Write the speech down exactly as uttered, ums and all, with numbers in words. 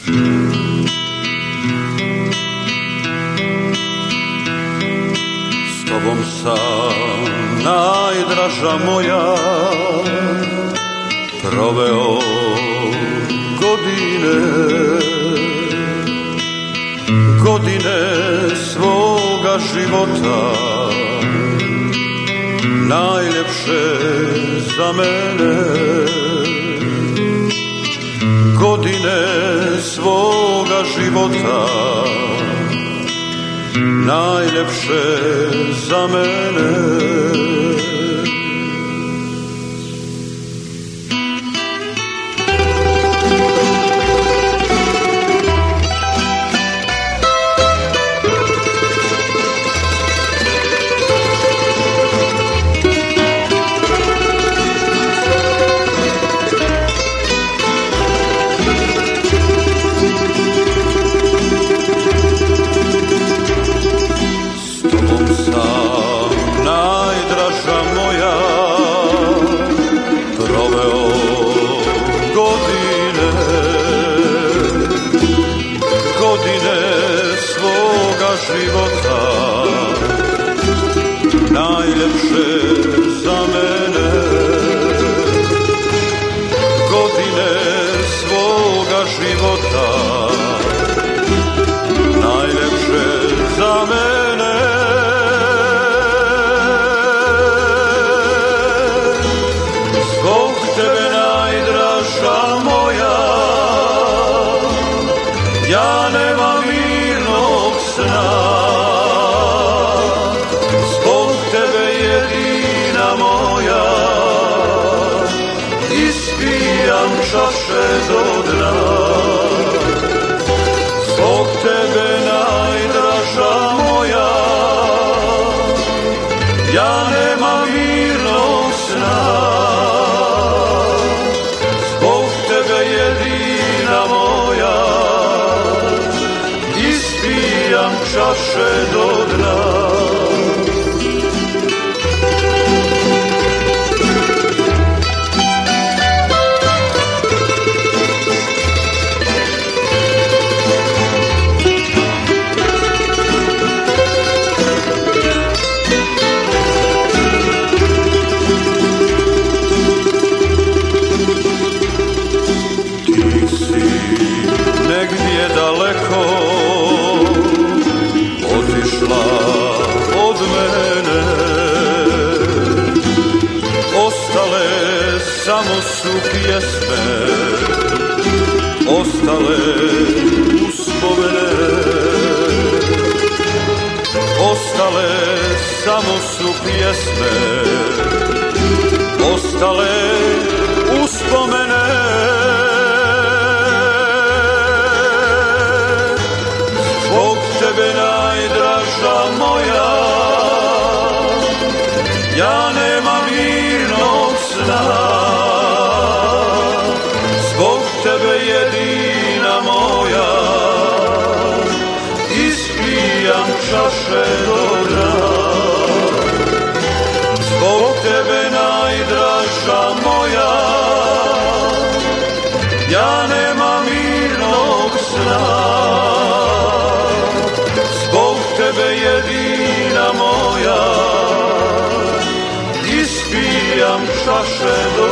S tobom sam, najdraža moja, proveo godine, godine svoga života, najljepše za mene. Godine svoga života, najljepše za mene. Života, najljepše za mene. Godine svoga života, najljepše za mene. Zbog tebe, najdraža moja, ja nemam mirnog sna. Zbog tebe, jedina moja, ispijam čaše do dna. Zbog tebe, najdraža moja, ja nemam mirnog sna. Zbog tebe, jedina moja, ispijam čaše do dna. Ti si negdje daleko otišla od mene, ostale samo su pjesme, ostale uspomene, ostale samo su pjesme, ostale uspomene. Zbog tebe, najdraža moja, ja nemam mirnog sna. Zbog tebe, jedina moja, ispijam čaše do dna. Zbog tebe, najdraža moja, ja nemam mirnog sna. Zbog tebe, jedina moja, ispijam čaše do